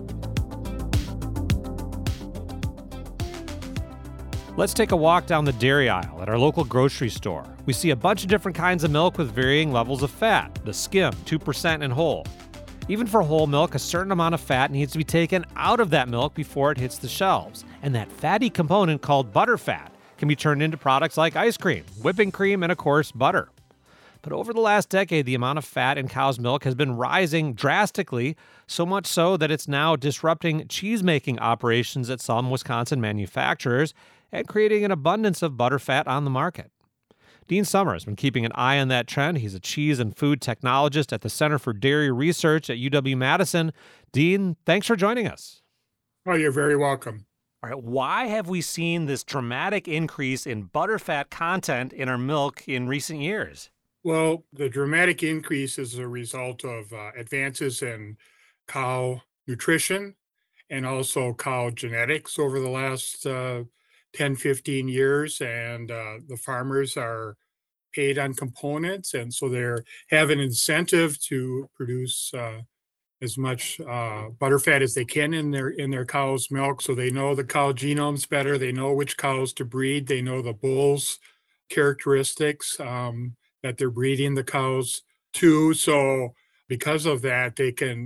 Let's take a walk down the dairy aisle at our local grocery store. We see a bunch of different kinds of milk with varying levels of fat, the skim, 2% and whole. Even for whole milk, a certain amount of fat needs to be taken out of that milk before it hits the shelves. And that fatty component called butterfat can be turned into products like ice cream, whipping cream, and of course, butter. But over the last decade, the amount of fat in cow's milk has been rising drastically, so much so that it's now disrupting cheese-making operations at some Wisconsin manufacturers and creating an abundance of butterfat on the market. Dean Sommer has been keeping an eye on that trend. He's a cheese and food technologist at the Center for Dairy Research at UW-Madison. Dean, thanks for joining us. Oh, you're very welcome. All right, why have we seen this dramatic increase in butterfat content in our milk in recent years? Well, the dramatic increase is a result of advances in cow nutrition and also cow genetics over the last 10, 15 years. And the farmers are paid on components. And so they have an incentive to produce as much butterfat as they can in their cow's milk. So they know the cow genomes better. They know which cows to breed. They know the bull's characteristics that they're breeding the cows to. So because of that, they can,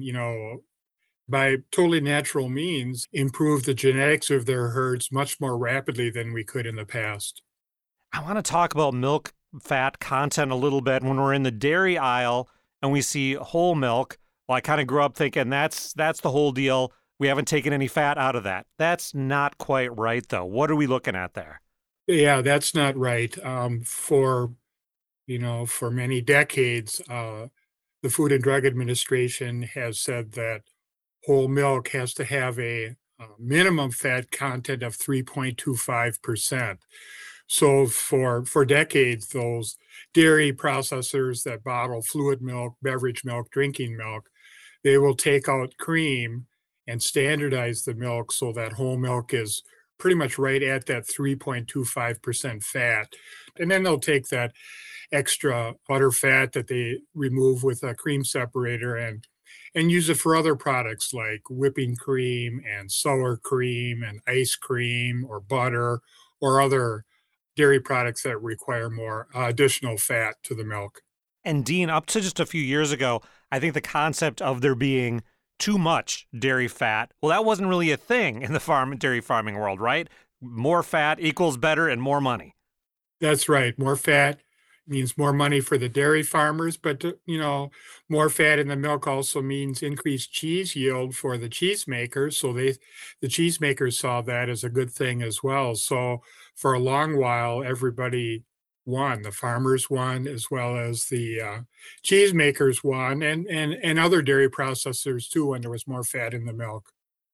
by totally natural means, improve the genetics of their herds much more rapidly than we could in the past. I want to talk about milk fat content a little bit. When we're in the dairy aisle and we see whole milk, well, I kind of grew up thinking that's the whole deal. We haven't taken any fat out of that. That's not quite right, though. What are we looking at there? Yeah, that's not right. For many decades, the Food and Drug Administration has said that whole milk has to have a minimum fat content of 3.25%. So for decades, those dairy processors that bottle fluid milk, beverage milk, drinking milk, they will take out cream and standardize the milk so that whole milk is pretty much right at that 3.25% fat. And then they'll take that extra butter fat that they remove with a cream separator and use it for other products like whipping cream and sour cream and ice cream or butter or other dairy products that require more additional fat to the milk. And Dean, up to just a few years ago, I think the concept of there being too much dairy fat, well, that wasn't really a thing in the dairy farming world, right? More fat equals better and more money. That's right. More fat means more money for the dairy farmers, but more fat in the milk also means increased cheese yield for the cheesemakers. So the cheesemakers saw that as a good thing as well. So for a long while, everybody won. The farmers won, as well as the cheesemakers won, and other dairy processors too, when there was more fat in the milk.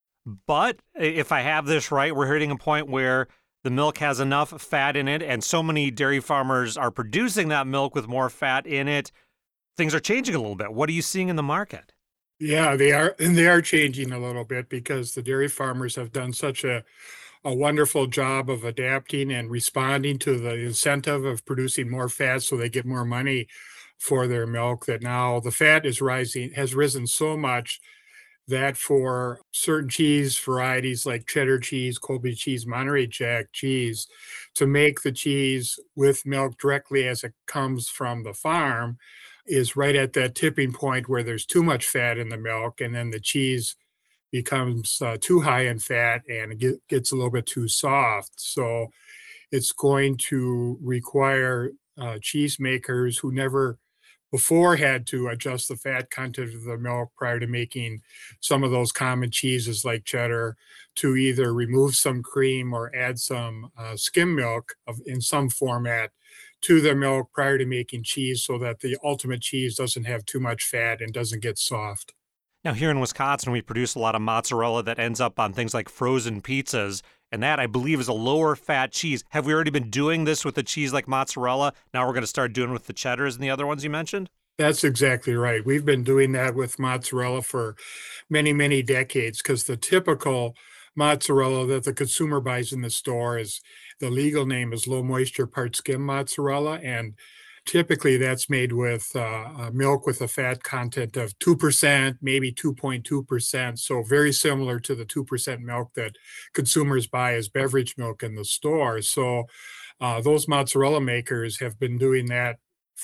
But if I have this right, we're hitting a point where the milk has enough fat in it, and so many dairy farmers are producing that milk with more fat in it. Things are changing a little bit. What are you seeing in the market? Yeah, they are, and they are changing a little bit because the dairy farmers have done such a wonderful job of adapting and responding to the incentive of producing more fat so they get more money for their milk, that now the fat has risen so much that for certain cheese varieties like cheddar cheese, Colby cheese, Monterey Jack cheese, to make the cheese with milk directly as it comes from the farm is right at that tipping point where there's too much fat in the milk, and then the cheese becomes too high in fat and it gets a little bit too soft. So it's going to require cheesemakers who never before had to adjust the fat content of the milk prior to making some of those common cheeses like cheddar to either remove some cream or add some skim milk in some format to the milk prior to making cheese so that the ultimate cheese doesn't have too much fat and doesn't get soft. Now, here in Wisconsin, we produce a lot of mozzarella that ends up on things like frozen pizzas, and that, I believe, is a lower fat cheese. Have we already been doing this with a cheese like mozzarella? Now we're going to start doing it with the cheddars and the other ones you mentioned? That's exactly right. We've been doing that with mozzarella for many, many decades because the typical mozzarella that the consumer buys in the store the legal name is low moisture part skim mozzarella. And Typically, that's made with milk with a fat content of 2%, maybe 2.2%. So very similar to the 2% milk that consumers buy as beverage milk in the store. So those mozzarella makers have been doing that,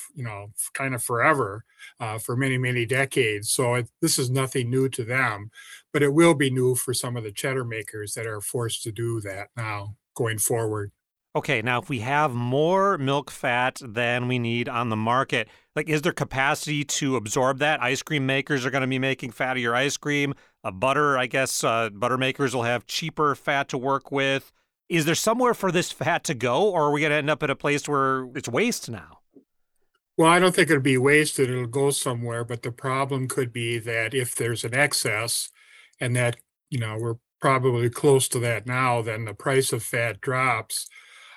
kind of forever, for many, many decades. So this is nothing new to them, but it will be new for some of the cheddar makers that are forced to do that now going forward. Okay, now if we have more milk fat than we need on the market, like is there capacity to absorb that? Ice cream makers are going to be making fattier ice cream. Butter, I guess, butter makers will have cheaper fat to work with. Is there somewhere for this fat to go, or are we going to end up at a place where it's waste now? Well, I don't think it'll be wasted. It'll go somewhere, but the problem could be that if there's an excess and that, we're probably close to that now, then the price of fat drops.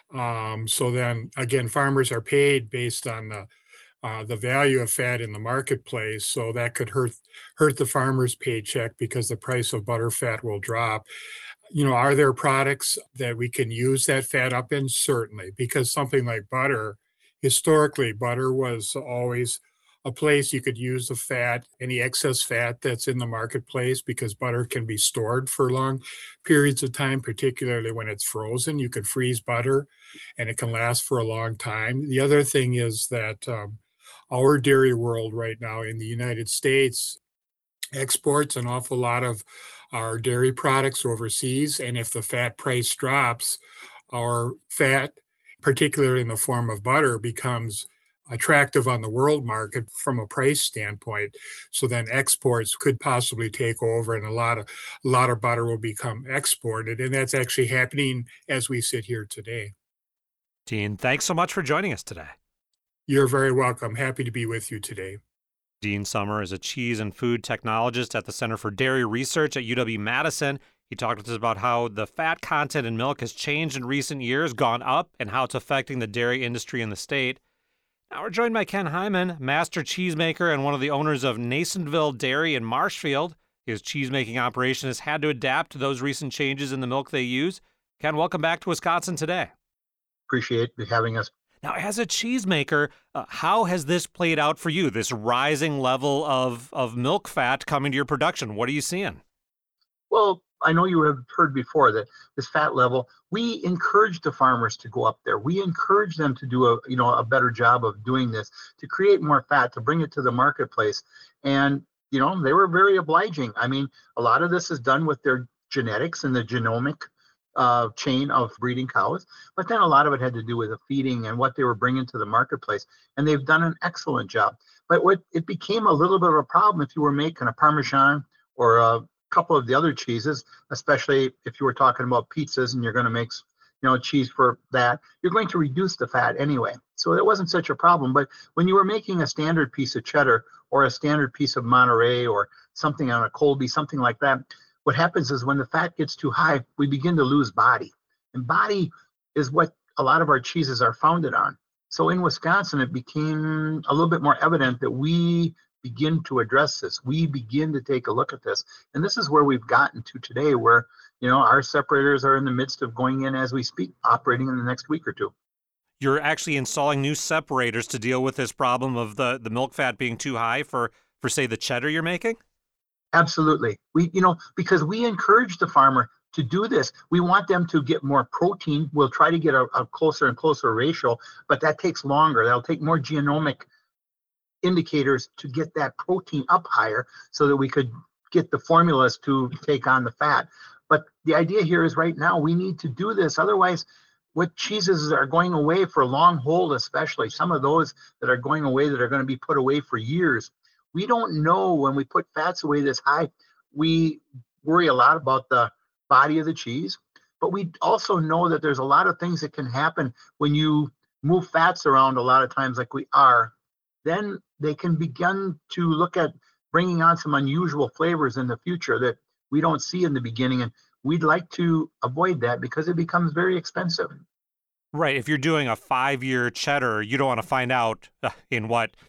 So then again, farmers are paid based on the value of fat in the marketplace. So that could hurt the farmer's paycheck because the price of butter fat will drop. Are there products that we can use that fat up in? Certainly, because something like butter, historically, butter was always a place you could use the fat, any excess fat that's in the marketplace, because butter can be stored for long periods of time, particularly when it's frozen. You could freeze butter and it can last for a long time. The other thing is that our dairy world right now in the United States exports an awful lot of our dairy products overseas. And if the fat price drops, our fat, particularly in the form of butter, becomes attractive on the world market from a price standpoint. So then exports could possibly take over and a lot of butter will become exported. And that's actually happening as we sit here today. Dean, thanks so much for joining us today. You're very welcome. Happy to be with you today. Dean Sommer is a cheese and food technologist at the Center for Dairy Research at UW-Madison. He talked with us about how the fat content in milk has changed in recent years, gone up, and how it's affecting the dairy industry in the state. Now we're joined by Ken Hyman, master cheesemaker and one of the owners of Nasonville Dairy in Marshfield. His cheesemaking operation has had to adapt to those recent changes in the milk they use. Ken, welcome back to Wisconsin Today. Appreciate you having us. Now, as a cheesemaker, how has this played out for you, this rising level of milk fat coming to your production? What are you seeing? Well, I know you have heard before that this fat level, we encourage the farmers to go up there. We encourage them to do a better job of doing this, to create more fat, to bring it to the marketplace. And, they were very obliging. I mean, a lot of this is done with their genetics and the genomic chain of breeding cows, but then a lot of it had to do with the feeding and what they were bringing to the marketplace. And they've done an excellent job. But it became a little bit of a problem if you were making a Parmesan or a couple of the other cheeses, especially if you were talking about pizzas and you're going to make cheese for that, you're going to reduce the fat anyway. So it wasn't such a problem. But when you were making a standard piece of cheddar or a standard piece of Monterey or something on a Colby, something like that, what happens is when the fat gets too high, we begin to lose body. And body is what a lot of our cheeses are founded on. So in Wisconsin, it became a little bit more evident that we begin to address this. We begin to take a look at this. And this is where we've gotten to today, where, our separators are in the midst of going in as we speak, operating in the next week or two. You're actually installing new separators to deal with this problem of the milk fat being too high for say, the cheddar you're making? Absolutely. Because we encourage the farmer to do this. We want them to get more protein. We'll try to get a closer and closer ratio, but that takes longer. That'll take more genomic indicators to get that protein up higher so that we could get the formulas to take on the fat. But the idea here is right now we need to do this. Otherwise, what cheeses are going away for long hold, especially some of those that are going away that are going to be put away for years, we don't know when we put fats away this high. We worry a lot about the body of the cheese, but we also know that there's a lot of things that can happen when you move fats around a lot of times like we are. Then they can begin to look at bringing on some unusual flavors in the future that we don't see in the beginning. And we'd like to avoid that because it becomes very expensive. Right. If you're doing a 5-year cheddar, you don't want to find out in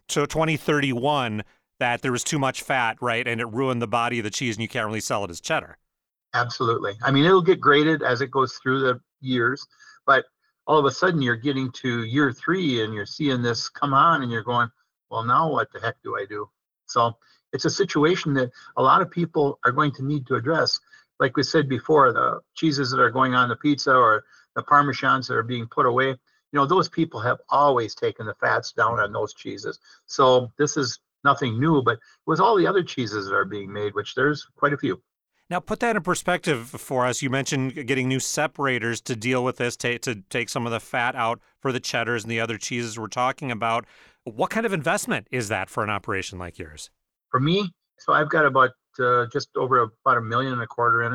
2031 that there was too much fat, right? And it ruined the body of the cheese and you can't really sell it as cheddar. Absolutely. I mean, it'll get graded as it goes through the years, but all of a sudden you're getting to year 3 and you're seeing this come on and you're going, well, now what the heck do I do? So it's a situation that a lot of people are going to need to address. Like we said before, the cheeses that are going on the pizza or the Parmesans that are being put away, those people have always taken the fats down on those cheeses. So this is nothing new, but with all the other cheeses that are being made, which there's quite a few. Now, put that in perspective for us. You mentioned getting new separators to deal with this, to take some of the fat out for the cheddars and the other cheeses we're talking about. What kind of investment is that for an operation like yours? For me, so I've got about just over about $1.25 million in it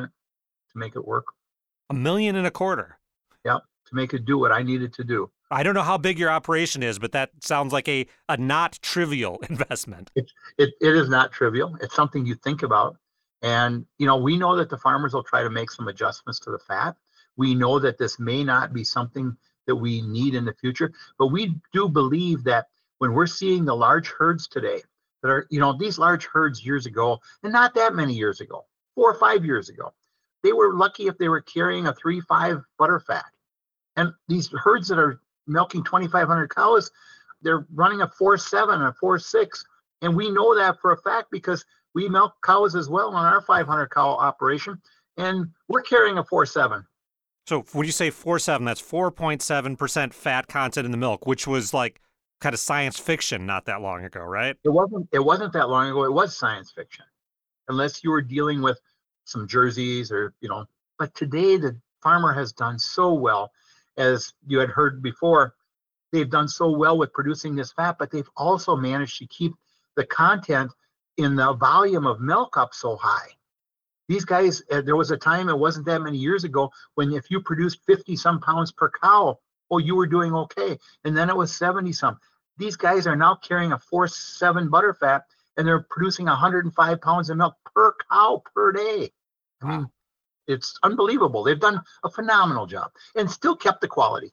to make it work. $1.25 million? Yeah, to make it do what I needed to do. I don't know how big your operation is, but that sounds like a not trivial investment. It is not trivial. It's something you think about. And, we know that the farmers will try to make some adjustments to the fat. We know that this may not be something that we need in the future, but we do believe that when we're seeing the large herds today that are, these large herds years ago, and not that many years ago, 4 or 5 years ago, they were lucky if they were carrying a 3.5 butter fat. And these herds that are milking 2,500 cows, they're running a 4.7, a 4.6. And we know that for a fact because we milk cows as well on our 500 cow operation, and we're carrying a 4.7. So when you say 4.7, that's 4.7% fat content in the milk, which was like kind of science fiction not that long ago, right? It wasn't that long ago. It was science fiction, unless you were dealing with some jerseys or, But today the farmer has done so well, as you had heard before. They've done so well with producing this fat, but they've also managed to keep the content in the volume of milk up so high. These guys, there was a time, it wasn't that many years ago, when if you produced 50 some pounds per cow, you were doing okay. And then it was 70 some. These guys are now carrying a 4.7 butter fat, and they're producing 105 pounds of milk per cow per day. I mean, it's unbelievable. They've done a phenomenal job and still kept the quality.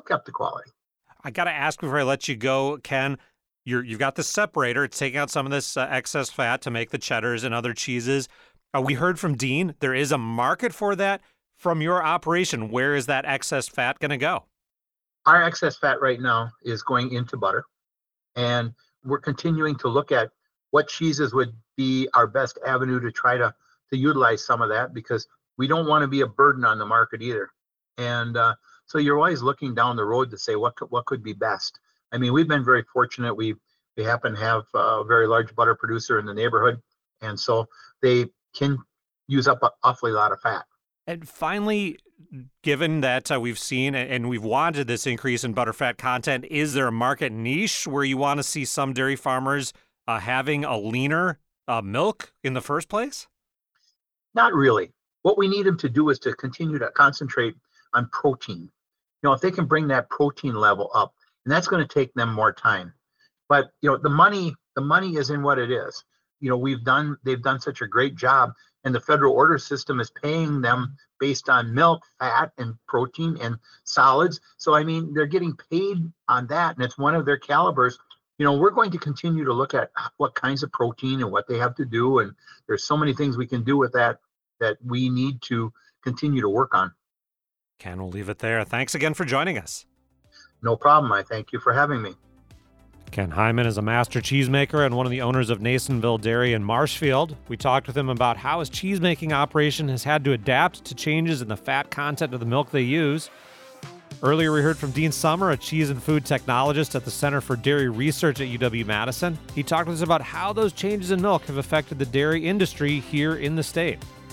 I got to ask before I let you go, Ken, you've got the separator. It's taking out some of this excess fat to make the cheddars and other cheeses. We heard from Dean. There is a market for that. From your operation, where is that excess fat going to go? Our excess fat right now is going into butter. And we're continuing to look at what cheeses would be our best avenue to try to utilize some of that, because we don't want to be a burden on the market either. And so you're always looking down the road to say what could be best. I mean, we've been very fortunate. We happen to have a very large butter producer in the neighborhood, and so they can use up an awfully lot of fat. And finally, given that we've seen and we've wanted this increase in butterfat content, is there a market niche where you want to see some dairy farmers having a leaner milk in the first place? Not really. What we need them to do is to continue to concentrate on protein. If they can bring that protein level up, and that's going to take them more time. But the money is in what it is. They've done such a great job, and the federal order system is paying them based on milk, fat, and protein and solids. So I mean, they're getting paid on that, and it's one of their calibers. We're going to continue to look at what kinds of protein and what they have to do, and there's so many things we can do with that we need to continue to work on. Ken, we'll leave it there. Thanks again for joining us. No problem. I thank you for having me. Ken Hyman is a master cheesemaker and one of the owners of Nasonville Dairy in Marshfield. We talked with him about how his cheesemaking operation has had to adapt to changes in the fat content of the milk they use. Earlier, we heard from Dean Sommer, a cheese and food technologist at the Center for Dairy Research at UW-Madison. He talked with us about how those changes in milk have affected the dairy industry here in the state.